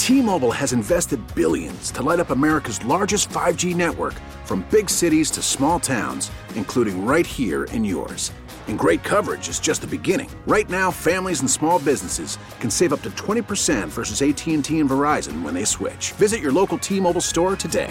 T-Mobile has invested billions to light up America's largest 5G network, from big cities to small towns, including right here in yours. And great coverage is just the beginning. Right now, families and small businesses can save up to 20% versus AT&T and Verizon when they switch. Visit your local T-Mobile store today.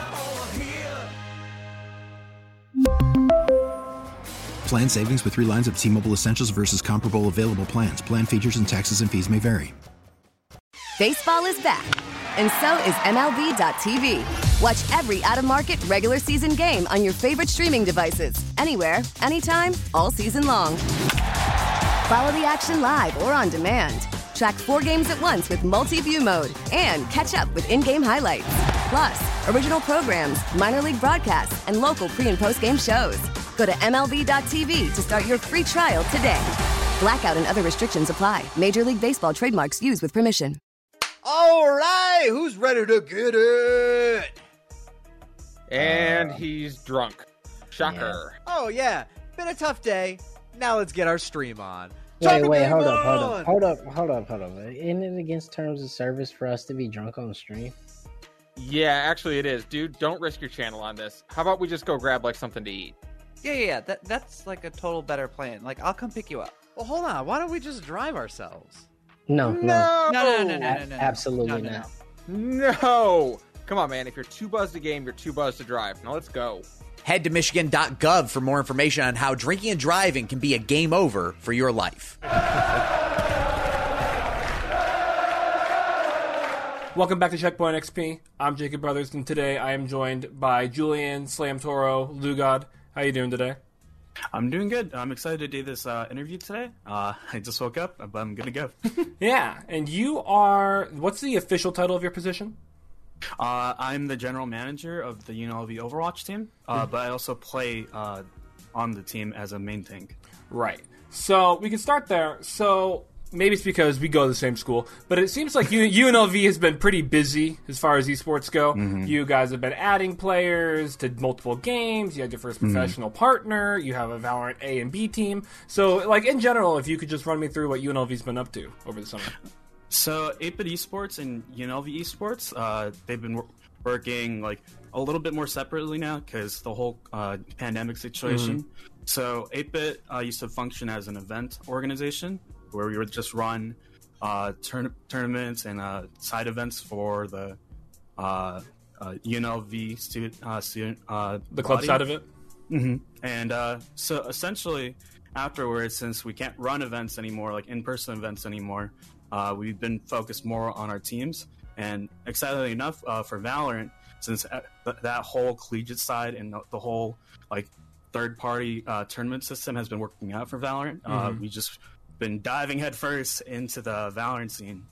Plan savings with 3 lines of T-Mobile Essentials versus comparable available plans. Plan features and taxes and fees may vary. Baseball is back, and so is MLB.tv. Watch every out-of-market regular season game on your favorite streaming devices, anywhere, anytime, all season long. Follow the action live or on demand. Track 4 games at once with multi-view mode and catch up with in-game highlights. Plus, original programs, minor league broadcasts, and local pre- and post-game shows. Go to MLB.tv to start your free trial today. Blackout and other restrictions apply. Major League Baseball trademarks used with permission. All right, who's ready to get it? And he's drunk. Shocker. Yeah. Oh, yeah. Been a tough day. Now let's get our stream on. Wait, hold up. Isn't it against terms of service for us to be drunk on the stream? Yeah, actually it is. Dude, don't risk your channel on this. How about we just go grab like something to eat? Yeah. That's like a total better plan. Like, I'll come pick you up. Well, hold on. Why don't we just drive ourselves? No. Absolutely not. No. Come on, man. If you're too buzzed to game, you're too buzzed to drive. Now let's go. Head to Michigan.gov for more information on how drinking and driving can be a game over for your life. Welcome back to Checkpoint XP. I'm Jacob Brothers, and today I am joined by Julian Slam Toro Lugod. How you doing today? I'm doing good. I'm excited to do this interview today. I just woke up, but I'm good to go. Yeah, and you are... What's the official title of your position? I'm the general manager of the UNLV Overwatch team, but I also play on the team as a main tank. Right. So we can start there. So maybe it's because we go to the same school, but it seems like UNLV has been pretty busy as far as esports go. Mm-hmm. You guys have been adding players to multiple games. You had your first professional partner. You have a Valorant A and B team. So, like, in general, if you could just run me through what UNLV's been up to over the summer. So 8-Bit Esports and UNLV Esports, they've been working like a little bit more separately now because the whole pandemic situation. Mm-hmm. So 8-Bit used to function as an event organization where we would just run tournaments and side events for the UNLV student the club side of it. Mm-hmm. And so essentially afterwards, since we can't run events anymore, like in-person events anymore, we've been focused more on our teams. And excitedly enough, for Valorant, since that whole collegiate side and the whole like third-party tournament system has been working out for Valorant, we just been diving headfirst into the Valorant scene.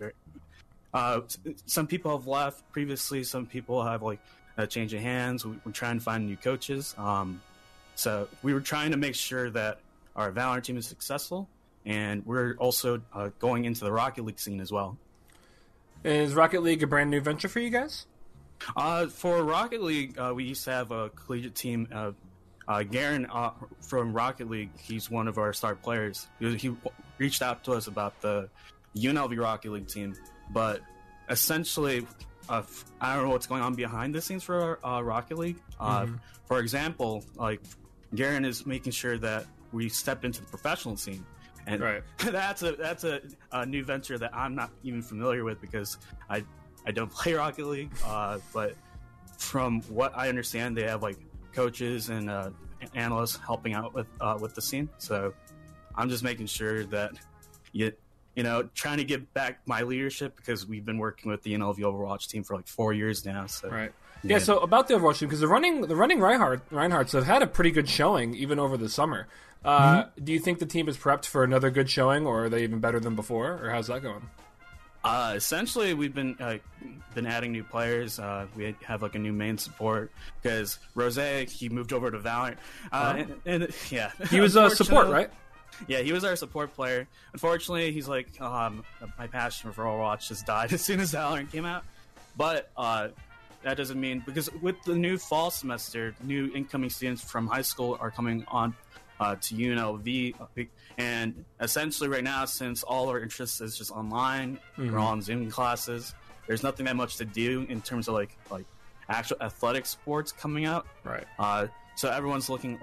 Some people have left previously. Some people have like a change of hands. We're trying to find new coaches. So we were trying to make sure that our Valorant team is successful. And we're also going into the Rocket League scene as well. Is Rocket League a brand new venture for you guys? For Rocket League, we used to have a collegiate team. Garen from Rocket League, he's one of our star players. He reached out to us about the UNLV Rocket League team. But essentially, I don't know what's going on behind the scenes for Rocket League. For example, like Garen is making sure that we step into the professional scene. And right. that's a new venture that I'm not even familiar with because I don't play Rocket League. But from what I understand, they have like coaches and analysts helping out with the scene. So I'm just making sure that you know, trying to give back my leadership because we've been working with the UNLV Overwatch team for like 4 years now. So right. Yeah, so about the Overwatch team, because the running Reinhardts have had a pretty good showing even over the summer. Do you think the team is prepped for another good showing, or are they even better than before, or how's that going? Essentially, we've been adding new players. We have like a new main support because Rose, he moved over to Valorant, and yeah, he was a support, right? Yeah, he was our support player. Unfortunately, he's like, my passion for Overwatch just died as soon as Valorant came out. But that doesn't mean, because with the new fall semester, new incoming students from high school are coming on to UNLV, and essentially right now, since all our interest is just online, we're all in Zoom classes, there's nothing that much to do in terms of like actual athletic sports coming out. Right. So everyone's looking,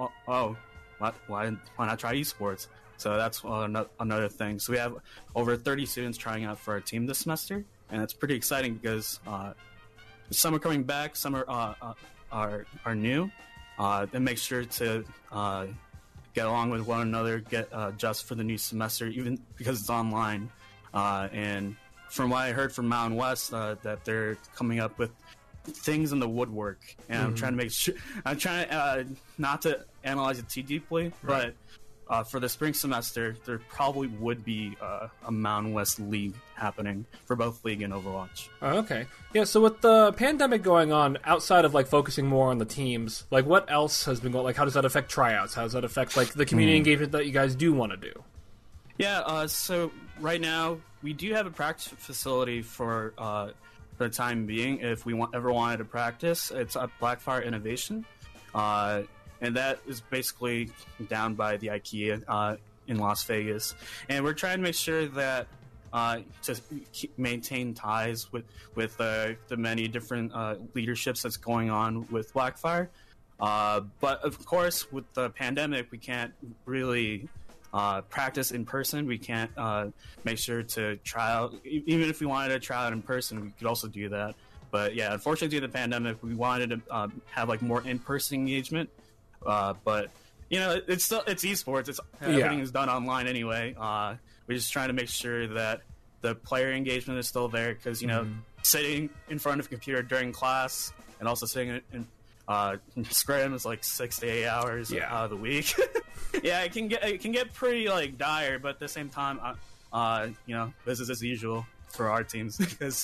why not try esports? So that's another thing. So we have over 30 students trying out for our team this semester, and it's pretty exciting because some are coming back, some are new. And make sure to get along with one another, get adjust for the new semester, even because it's online. And from what I heard from Mountain West, that they're coming up with things in the woodwork, and I'm trying to make sure. I'm trying not to analyze it too deeply, but for the spring semester, there probably would be a Mountain West League happening for both League and Overwatch. Oh, okay. Yeah, so with the pandemic going on, outside of like focusing more on the teams, like what else has been going? Like, how does that affect tryouts? How does that affect like the community engagement that you guys do want to do? Yeah. So right now we do have a practice facility for the time being. If we ever wanted to practice, it's at Blackfire Innovation. And that is basically down by the IKEA in Las Vegas. And we're trying to make sure that to maintain ties with the many different leaderships that's going on with Blackfire. But of course, with the pandemic, we can't really practice in person. We can't make sure to try out. Even if we wanted to try out in person, we could also do that. But yeah, unfortunately, due to the pandemic, we wanted to have like more in-person engagement. But it's esports. Everything is done online anyway. We're just trying to make sure that the player engagement is still there because sitting in front of a computer during class and also sitting in scrim is like 6 to 8 hours out of the week. Yeah, it can get pretty like dire, but at the same time, business as usual for our teams because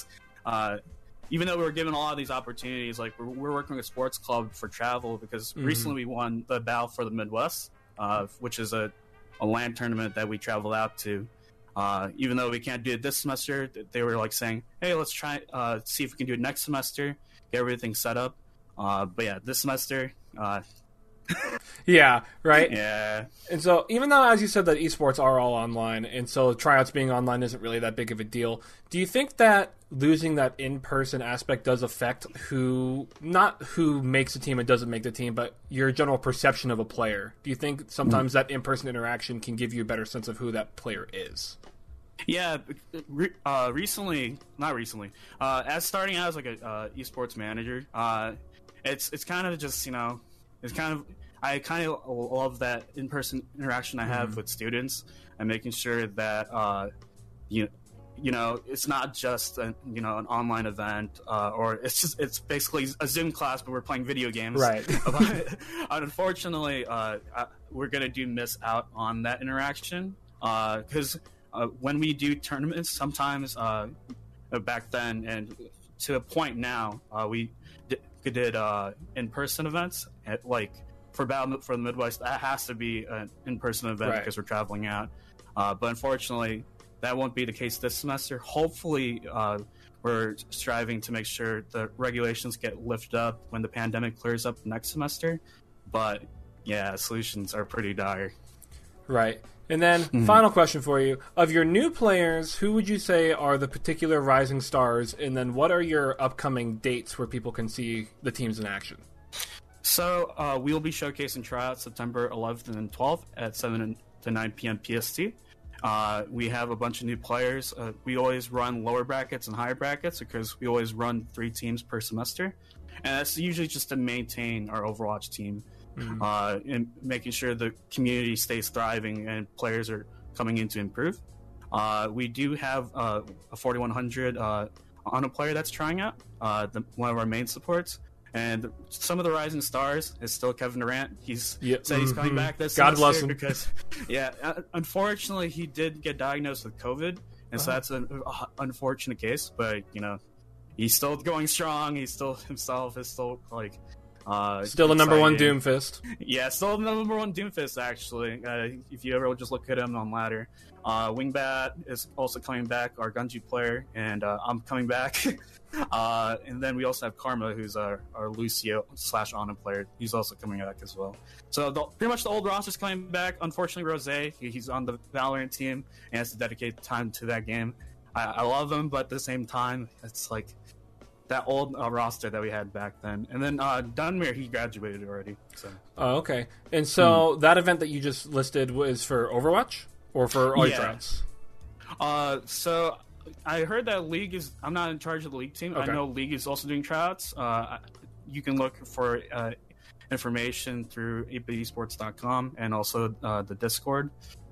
even though we were given a lot of these opportunities, like we're working with a sports club for travel because recently we won the Battle for the Midwest, which is a LAN tournament that we traveled out to. Even though we can't do it this semester, they were like saying, "Hey, let's try see if we can do it next semester, get everything set up." But yeah, this semester. Yeah, right? Yeah. And so, even though, as you said, that esports are all online, and so tryouts being online isn't really that big of a deal, do you think that losing that in-person aspect does affect not who makes a team and doesn't make the team, but your general perception of a player? Do you think sometimes that in-person interaction can give you a better sense of who that player is? Yeah, not recently, as starting out as like a esports manager, it's kind of just, I kind of love that in-person interaction I have with students and making sure that, it's not just an online event, or it's basically a Zoom class, but we're playing video games. Right. Unfortunately, we're going to miss out on that interaction, because when we do tournaments, sometimes back then and to a point now, we did in-person events for Battle for the Midwest. That has to be an in-person event because we're traveling out. But unfortunately, that won't be the case this semester. Hopefully, we're striving to make sure the regulations get lifted up when the pandemic clears up next semester. But yeah, solutions are pretty dire. Right. And then, final question for you. Of your new players, who would you say are the particular rising stars? And then what are your upcoming dates where people can see the teams in action? So we will be showcasing tryouts September 11th and 12th at 7 to 9 p.m. PST. We have a bunch of new players. We always run lower brackets and higher brackets because we always run 3 teams per semester. And that's usually just to maintain our Overwatch team. And making sure the community stays thriving and players are coming in to improve. We do have a 4100 on a player that's trying out, one of our main supports. And some of the rising stars is still Kevin Durant. He's said he's coming back this semester. God bless him. Because, unfortunately, he did get diagnosed with COVID. And so that's an unfortunate case. But, he's still going strong. He's still himself. Is still, still the number one Doomfist. Yeah, still the number one Doomfist, actually. If you ever just look at him on ladder. Wingbat is also coming back, our Gunji player, and I'm coming back. And then we also have Karma, who's our Lucio/Ana player. He's also coming back as well. So pretty much the old roster's coming back. Unfortunately, Rosé, he's on the Valorant team and has to dedicate time to that game. I love them, but at the same time, it's like that old roster that we had back then. And then Dunmere, he graduated already. So. Oh, okay. And so that event that you just listed was for Overwatch or for all your tryouts? So I heard that League is... I'm not in charge of the League team. Okay. I know League is also doing tryouts. You can look for information through 8bitesports.com and also the Discord.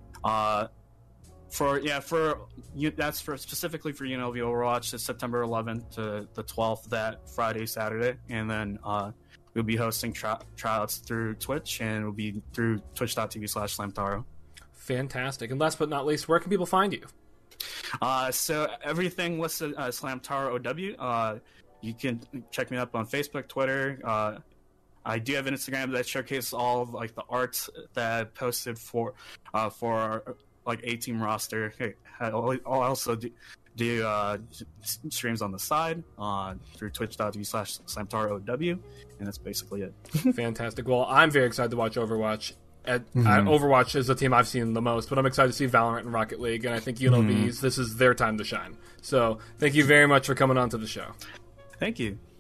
That's for specifically for UNLV Overwatch. It's September 11th to the 12th, that Friday, Saturday, and then we'll be hosting tryouts through Twitch, and it'll be through twitch.tv/SlamTaro. Fantastic. And last but not least, where can people find you? So everything listed SlamTaro OW. You can check me up on Facebook, Twitter. I do have an Instagram that showcases all of like the arts that I posted for like A-team roster. I'll also do streams on the side through twitch.tv/SlamTaroOW, and that's basically it. Fantastic. Well, I'm very excited to watch Overwatch. Overwatch is the team I've seen the most, but I'm excited to see Valorant and Rocket League, and I think UNLV's this is their time to shine. So thank you very much for coming on to the show. Thank you.